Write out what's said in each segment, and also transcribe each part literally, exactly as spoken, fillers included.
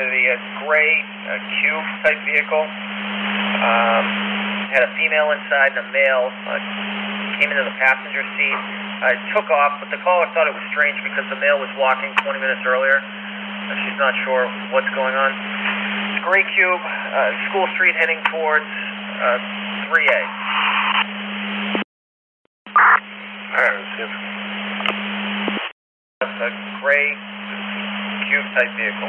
The uh, gray uh, cube type vehicle um, had a female inside and a male. Uh, came into the passenger seat. Uh, took off, but the caller thought it was strange because the male was walking twenty minutes earlier. Uh, she's not sure what's going on. It's gray cube, uh, School Street heading towards uh, three A. Alright, let's see. A gray cube type vehicle.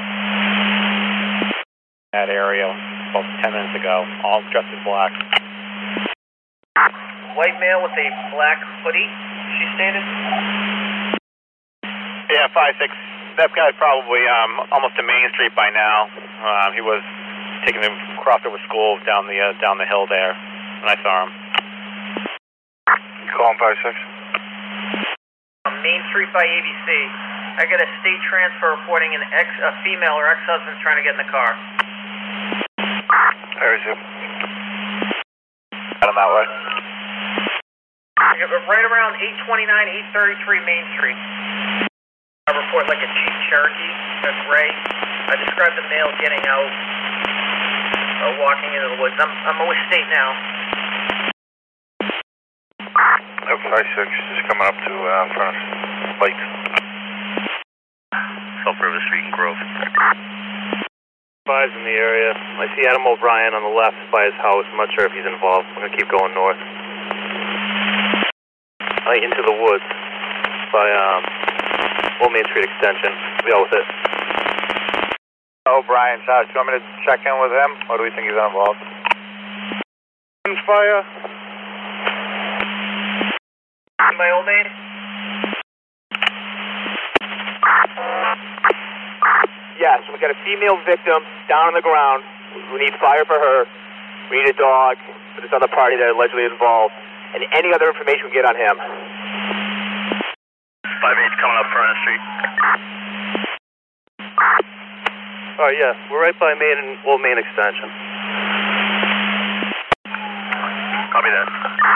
That area about ten minutes ago, all dressed in black. White male with a black hoodie, she stated? Yeah, five six. That guy's probably um, almost to Main Street by now. Um, he was taking him across over school down the uh, down the hill there when I saw him. Call him five six. On Main Street by A B C. I got a state transfer reporting an ex, a female or ex-husband's trying to get in the car. There is him. Got him that way. Right around eight twenty-nine, eight thirty-three Main Street. I report like a Jeep Cherokee, a gray. I described the male getting out, uh, walking into the woods. I'm, I'm with state now. Oh, five six, just coming up to uh, in front of lights. South River Street in Grove. Five's in the area. I see Adam O'Brien on the left by his house. I'm not sure if he's involved. I'm going to keep going north. Like into the woods by um, Old Main Street Extension. Be all with it. O'Brien's house. Do you want me to check in with him, or do we think he's involved? Fire. By Old Main? Yes, we got a female victim down on the ground. We need fire for her. We need a dog for this other party that allegedly involved. And any other information we get on him. five eight's coming up Furnace Street. Alright, yeah, we're right by Main and Old Main Extension. Copy that.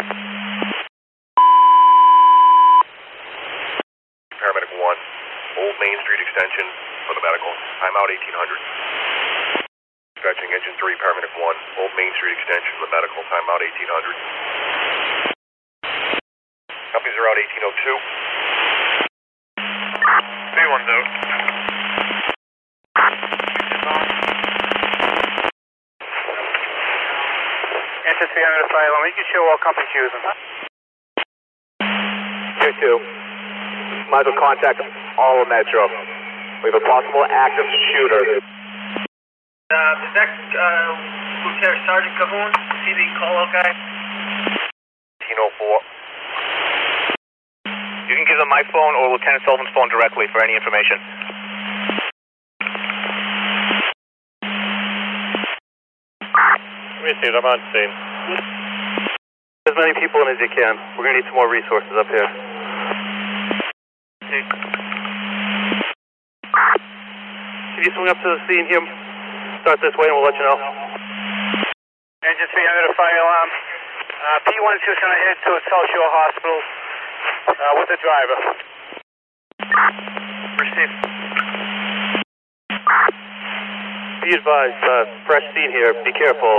Paramedic one, Old Main Street Extension for the medical. I'm out eighteen hundred. Dispatching engine three, Paramedic one, Old Main Street Extension for the medical. Time out eighteen hundred. Copies are out eighteen oh two. B one's out. Engine three hundred asylum. You can show all companies using. two two. Might as well contact all of Metro. We have a possible active shooter. Uh, is that uh, Lieutenant Sergeant Cahoon? Is he the call-out guy? eighteen oh four. You can give them my phone or Lieutenant Sullivan's phone directly for any information. Let me see it. I'm on scene. As many people in as you can. We're going to need some more resources up here. Can you swing up to the scene here? Start this way and we'll let you know. Engine three hundred, a fire alarm. Uh, P one two is going to head to South Shore Hospital uh, with the driver. Receive. Be advised, uh, fresh scene here. Be careful.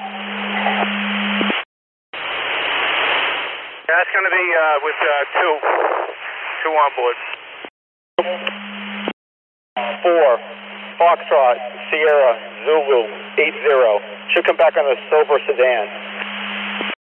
Yeah, that's going to be uh, with uh, two. Two on board. Four. Foxtrot, Sierra, Zulu, eight zero. Should come back on a silver sedan.